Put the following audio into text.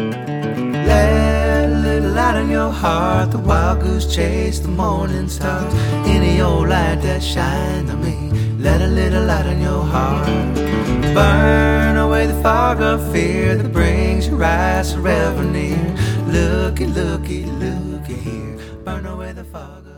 Let a little light in your heart. The wild goose chase the morning stars. Any old light that shines on me. Let a little light in your heart. Burn away the fog of fear that brings your eyes forever near. Looky, looky, looky here. Burn away the fog of